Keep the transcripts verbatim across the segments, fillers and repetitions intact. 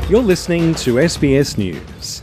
You're listening to S B S News.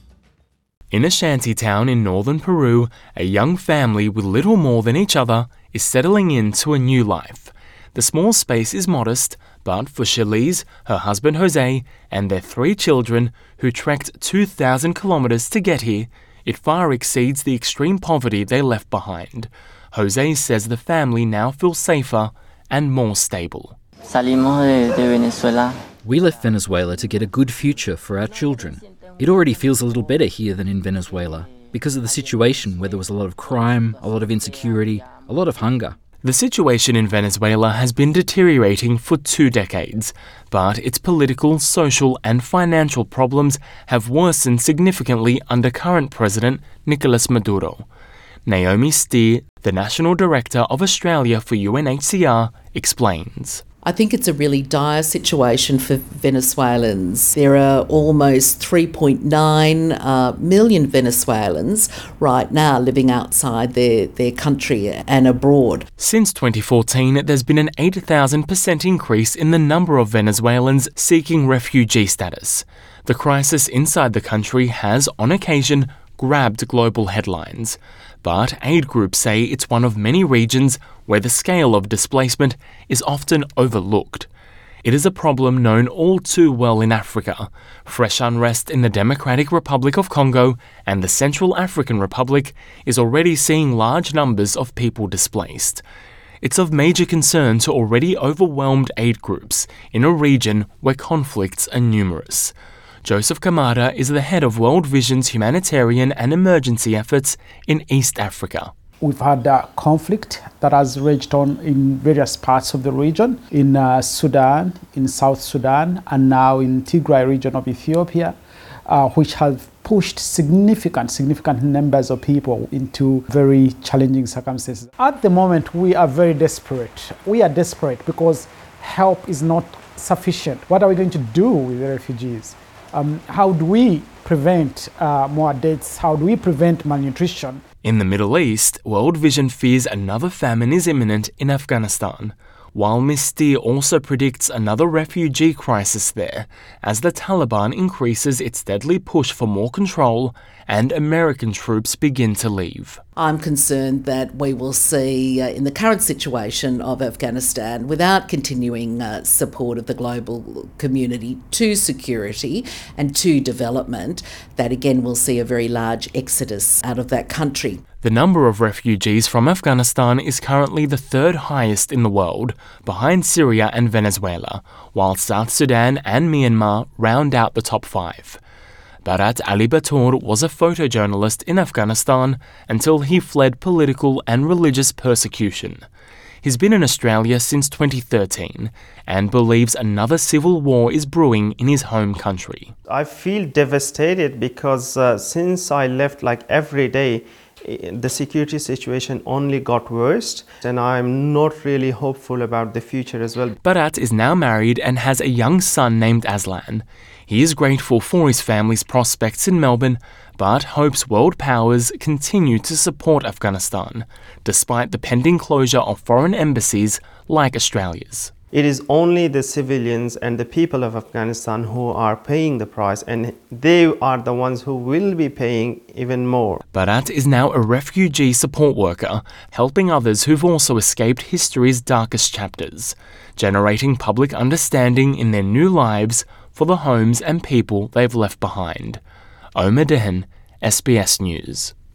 In a shanty town in northern Peru, a young family with little more than each other is settling into a new life. The small space is modest, but for Shalise, her husband Jose, and their three children, who trekked two thousand kilometres to get here, it far exceeds the extreme poverty they left behind. Jose says the family now feels safer and more stable. Salimos de, de Venezuela. We left Venezuela to get a good future for our children. It already feels a little better here than in Venezuela because of the situation where there was a lot of crime, a lot of insecurity, a lot of hunger. The situation in Venezuela has been deteriorating for two decades, but its political, social and financial problems have worsened significantly under current President Nicolas Maduro. Naomi Steer, the National Director of Australia for U N H C R, explains. I think it's a really dire situation for Venezuelans. There are almost three point nine uh, million Venezuelans right now living outside their, their country and abroad. Since twenty fourteen, there's been an eight thousand percent increase in the number of Venezuelans seeking refugee status. The crisis inside the country has, on occasion, grabbed global headlines. But aid groups say it's one of many regions where the scale of displacement is often overlooked. It is a problem known all too well in Africa. Fresh unrest in the Democratic Republic of Congo and the Central African Republic is already seeing large numbers of people displaced. It's of major concern to already overwhelmed aid groups in a region where conflicts are numerous. Joseph Kamara is the head of World Vision's humanitarian and emergency efforts in East Africa. We've had uh, conflict that has raged on in various parts of the region, in uh, Sudan, in South Sudan, and now in Tigray region of Ethiopia, uh, which have pushed significant, significant numbers of people into very challenging circumstances. At the moment, we are very desperate. We are desperate because help is not sufficient. What are we going to do with the refugees? Um, how do we prevent uh, more deaths? How do we prevent malnutrition? In the Middle East, World Vision fears another famine is imminent in Afghanistan, while Miz Steer also predicts another refugee crisis there as the Taliban increases its deadly push for more control and American troops begin to leave. I'm concerned that we will see, uh, in the current situation of Afghanistan, without continuing uh, support of the global community to security and to development, that again we'll see a very large exodus out of that country. The number of refugees from Afghanistan is currently the third highest in the world, behind Syria and Venezuela, while South Sudan and Myanmar round out the top five. Bharat Ali Batur was a photojournalist in Afghanistan until he fled political and religious persecution. He's been in Australia since twenty thirteen and believes another civil war is brewing in his home country. I feel devastated because uh, since I left, like every day, the security situation only got worse, and I'm not really hopeful about the future as well. Bharat is now married and has a young son named Aslan. He is grateful for his family's prospects in Melbourne, but hopes world powers continue to support Afghanistan, despite the pending closure of foreign embassies like Australia's. It is only the civilians and the people of Afghanistan who are paying the price, and they are the ones who will be paying even more. Bharat is now a refugee support worker, helping others who've also escaped history's darkest chapters, generating public understanding in their new lives for the homes and people they've left behind. Omer Dehan, S B S News.